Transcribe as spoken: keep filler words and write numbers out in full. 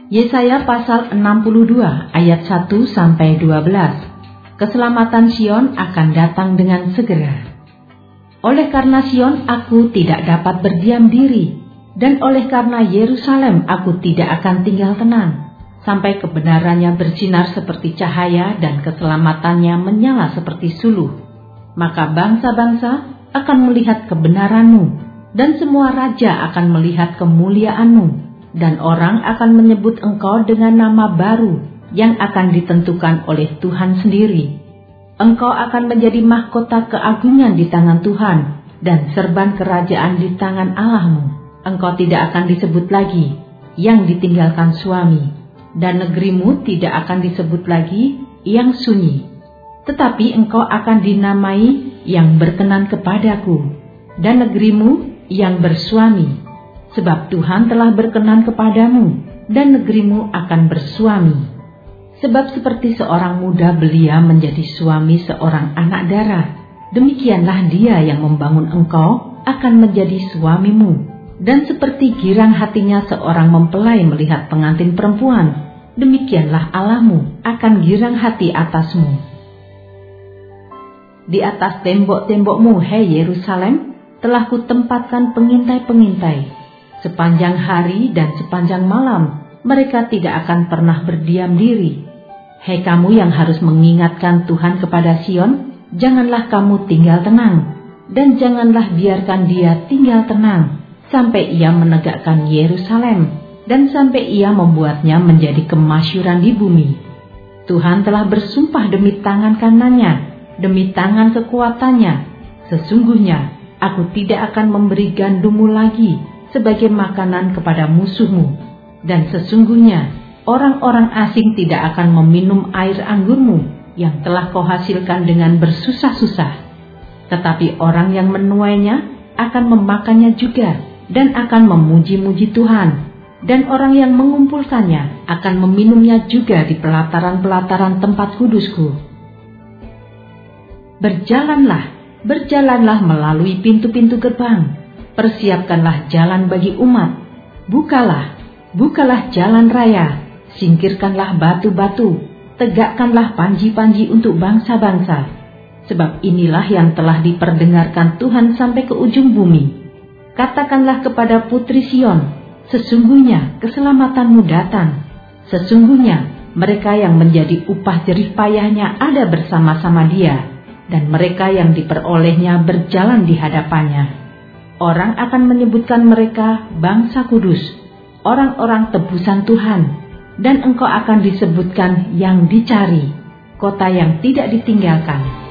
Yesaya pasal enam puluh dua ayat satu sampai dua belas. Keselamatan Sion akan datang dengan segera. Oleh karena Sion aku tidak dapat berdiam diri, dan oleh karena Yerusalem aku tidak akan tinggal tenang, sampai kebenarannya bersinar seperti cahaya dan keselamatannya menyala seperti suluh. Maka bangsa-bangsa akan melihat kebenaranmu, dan semua raja akan melihat kemuliaanmu, dan orang akan menyebut engkau dengan nama baru yang akan ditentukan oleh Tuhan sendiri. Engkau akan menjadi mahkota keagungan di tangan Tuhan, dan serban kerajaan di tangan Allahmu. Engkau tidak akan disebut lagi yang ditinggalkan suami, dan negerimu tidak akan disebut lagi yang sunyi. Tetapi engkau akan dinamai yang berkenan kepadaku, dan negerimu yang bersuami. Sebab Tuhan telah berkenan kepadamu, dan negerimu akan bersuami. Sebab seperti seorang muda belia menjadi suami seorang anak darah, demikianlah dia yang membangun engkau akan menjadi suamimu. Dan seperti girang hatinya seorang mempelai melihat pengantin perempuan, demikianlah Allahmu akan girang hati atasmu. Di atas tembok-tembokmu, hai Yerusalem, telah kutempatkan pengintai-pengintai. Sepanjang hari dan sepanjang malam, mereka tidak akan pernah berdiam diri. Hai kamu yang harus mengingatkan Tuhan kepada Sion, janganlah kamu tinggal tenang, dan janganlah biarkan dia tinggal tenang, sampai ia menegakkan Yerusalem, dan sampai ia membuatnya menjadi kemasyhuran di bumi. Tuhan telah bersumpah demi tangan kanannya, demi tangan kekuatannya, sesungguhnya aku tidak akan memberi gandummu lagi sebagai makanan kepada musuhmu, dan sesungguhnya orang-orang asing tidak akan meminum air anggurmu yang telah kau hasilkan dengan bersusah-susah. Tetapi orang yang menuainya akan memakannya juga, dan akan memuji-muji Tuhan, dan orang yang mengumpulkannya akan meminumnya juga di pelataran-pelataran tempat kudusku. Berjalanlah, berjalanlah melalui pintu-pintu gerbang. Persiapkanlah jalan bagi umat, bukalah, bukalah jalan raya, singkirkanlah batu-batu, tegakkanlah panji-panji untuk bangsa-bangsa. Sebab inilah yang telah diperdengarkan Tuhan sampai ke ujung bumi. Katakanlah kepada putri Sion, sesungguhnya keselamatanmu datang. Sesungguhnya mereka yang menjadi upah jerih payahnya ada bersama-sama dia, dan mereka yang diperolehnya berjalan di hadapannya. Orang akan menyebutkan mereka bangsa kudus, orang-orang tebusan Tuhan, dan engkau akan disebutkan yang dicari, kota yang tidak ditinggalkan.